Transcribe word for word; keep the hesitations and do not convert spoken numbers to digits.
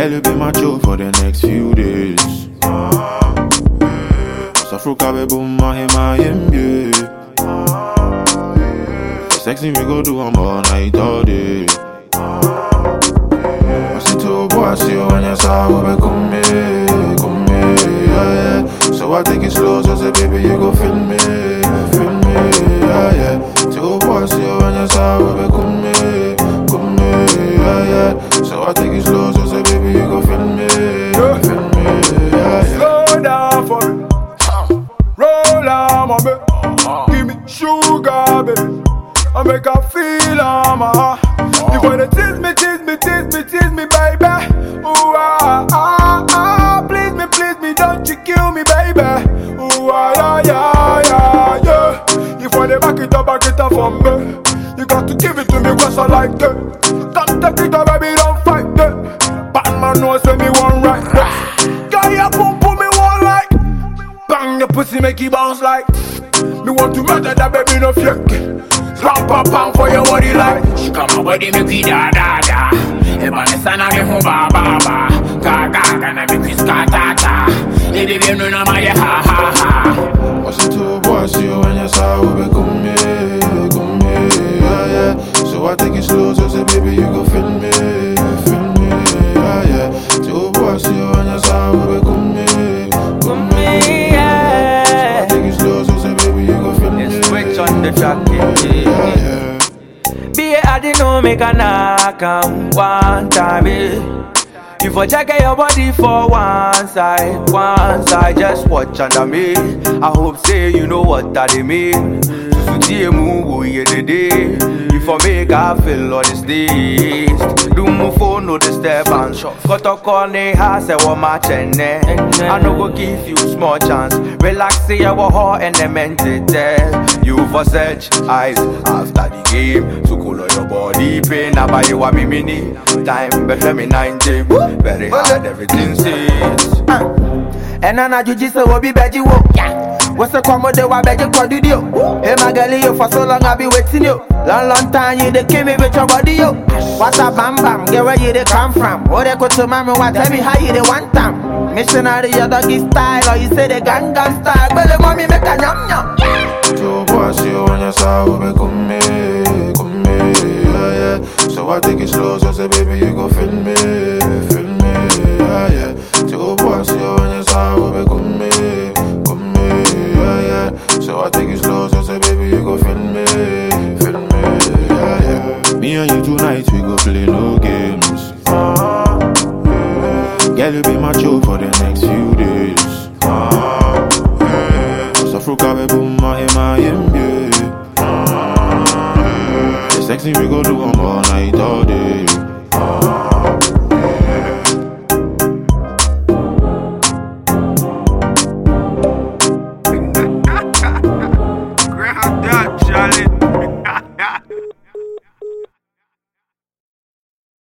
Girl, you be my joke for the next few days. Safruka be boom, my him, my him, yeah. Sexy we go do I'm all night, all day. I see two boys, see you when you saw we be come here, come here, yeah, yeah. So I take it slow, so say baby you go feel me, feel me, yeah, yeah. Two boys, see you when you saw we be come here, come here, yeah, yeah. So I take it slow, so say baby you go feel me, feel me, yeah, yeah. Slow down for me, roll on my baby, give me sugar baby, I make her feel on my heart. You wanna tease me, tease me, tease me, tease me baby. Ooh ah ah ah, please me, please me, don't you kill me baby. Ooh ah yeah yeah yeah yeah. You wanna back it up, back it up for me. You got to give it to me cause I like it. Don't take it up baby, don't fight it. Batman knows when me one right. Girl your boom boom me one like. Bang the pussy make it bounce like. Me want to murder that baby no fake. Slap a pang for your body like. She come my body make me da da da. Evanessa na me ho ba ba ba. Ga ga ga na me kiss ka ta ta. Baby baby no na my ha ha ha. What's it to boy, see you when you saw we be come here, come here, yeah, yeah. So I take it slow, so say baby you go feel me, feel me, yeah, yeah. Two boys, see you when you saw we be come here, come here, yeah. So I take it slow, so say baby you go feel me. Switch on the track, yeah, yeah. Be I didn't know make a knock on one time, yeah. You for check your body for one side, one side, just watch under me. I hope say you know what I mean. To see move yeah the day. If I make I feel all this days. Do move for no disturbance. Got to call ne house I want my chenne. I no go give you small chance. Relax say I will heart and the mental tell. You for search eyes after the game. To cool your body pain. Now buy you a me mini. Time better me ninety. Very hard, everything says. And I know you just will be better. What's the commode? Why better for the deal? Hey, my girl, you for so long I've been waiting you. Long, long time you they came me with your body, yo. What a bam bam, get where you they come from. Oh, they go to mommy, what tell me how you they want them. Missionary, your doggy style, or you say the gangnam style. But the mommy make a yum yum. Two boys, see you when you saw we be come here, come here, yeah, yeah. So I take it slow, so say baby you go feel me, feel me, yeah, yeah. Two boys, see you when you saw we be come here, come here, yeah, yeah. So I take it slow, so say baby you go feel me, feel me, yeah, yeah. Me and you tonight we go play no games. Uh-huh. Girl you be my joke for the next few days. Uh-huh. Safruka be boom, my him, my him, yeah. Uh-huh. The sexy we go do I'm all night, all day. Uh-huh.